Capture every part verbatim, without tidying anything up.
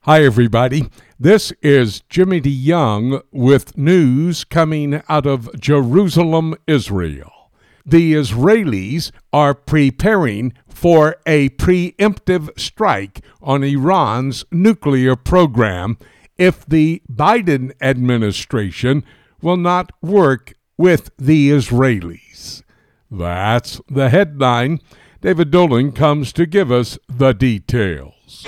Hi, everybody. This is Jimmy DeYoung with news coming out of Jerusalem, Israel. The Israelis are preparing for a preemptive strike on Iran's nuclear program if the Biden administration will not work with the Israelis. That's the headline. David Dolan comes to give us the details.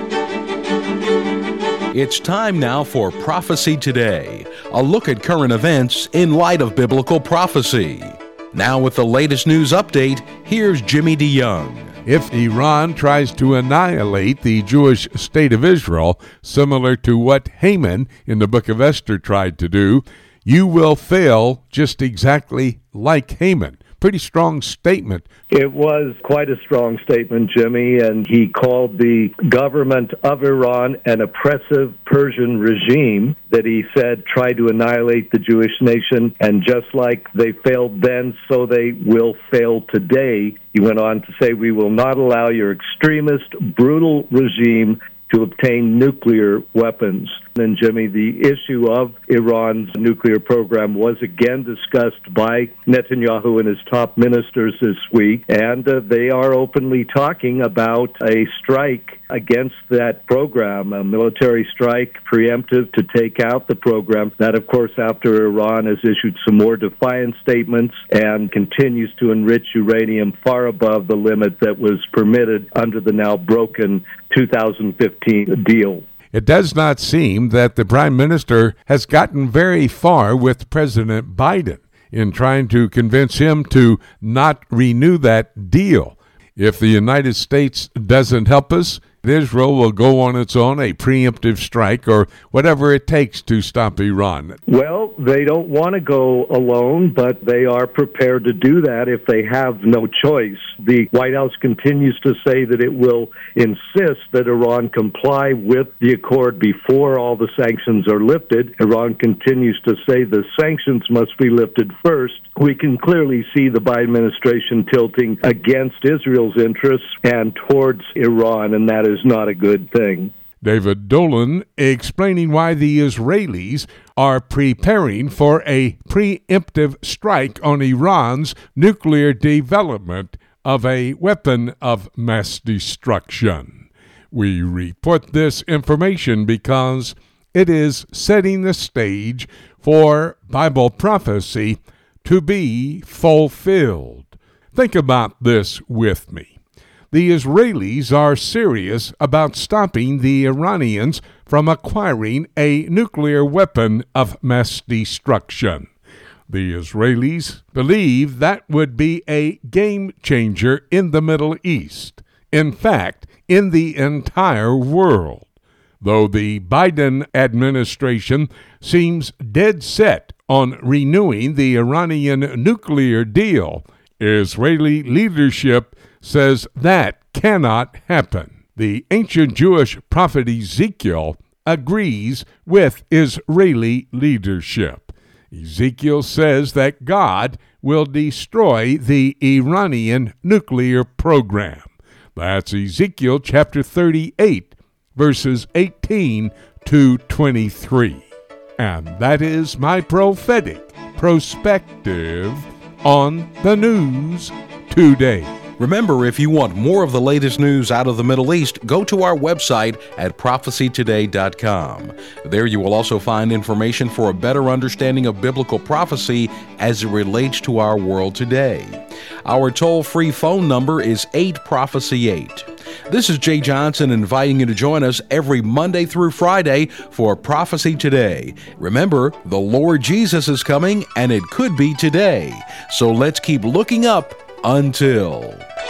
It's time now for Prophecy Today, a look at current events in light of biblical prophecy. Now with the latest news update, here's Jimmy DeYoung. If Iran tries to annihilate the Jewish state of Israel, similar to what Haman in the book of Esther tried to do, you will fail just exactly like Haman. Pretty strong statement. It was quite a strong statement, Jimmy, and he called the government of Iran an oppressive Persian regime that he said tried to annihilate the Jewish nation, and just like they failed then, so they will fail today. He went on to say, we will not allow your extremist, brutal regime to obtain nuclear weapons. And Jimmy, the issue of Iran's nuclear program was again discussed by Netanyahu and his top ministers this week, and uh, they are openly talking about a strike against that program, a military strike preemptive to take out the program. That, of course, after Iran has issued some more defiant statements and continues to enrich uranium far above the limit that was permitted under the now broken two thousand fifteen deal. It does not seem that the Prime Minister has gotten very far with President Biden in trying to convince him to not renew that deal. If the United States doesn't help us, Israel will go on its own, a preemptive strike or whatever it takes to stop Iran. Well, they don't want to go alone, but they are prepared to do that if they have no choice. The White House continues to say that it will insist that Iran comply with the accord before all the sanctions are lifted. Iran continues to say the sanctions must be lifted first. We can clearly see the Biden administration tilting against Israel's interests and towards Iran, and that is not a good thing. David Dolan explaining why the Israelis are preparing for a preemptive strike on Iran's nuclear development of a weapon of mass destruction. We report this information because it is setting the stage for Bible prophecy to be fulfilled. Think about this with me. The Israelis are serious about stopping the Iranians from acquiring a nuclear weapon of mass destruction. The Israelis believe that would be a game changer in the Middle East, in fact, in the entire world. Though the Biden administration seems dead set on renewing the Iranian nuclear deal, Israeli leadership says that cannot happen. The ancient Jewish prophet Ezekiel agrees with Israeli leadership. Ezekiel says that God will destroy the Iranian nuclear program. That's Ezekiel chapter thirty-eight, verses eighteen to twenty-three. And that is my prophetic perspective on the news today. Remember, if you want more of the latest news out of the Middle East, go to our website at prophecy today dot com. There you will also find information for a better understanding of biblical prophecy as it relates to our world today. Our toll-free phone number is eight prophecy eight. This is Jay Johnson inviting you to join us every Monday through Friday for Prophecy Today. Remember, the Lord Jesus is coming, and it could be today. So let's keep looking up until...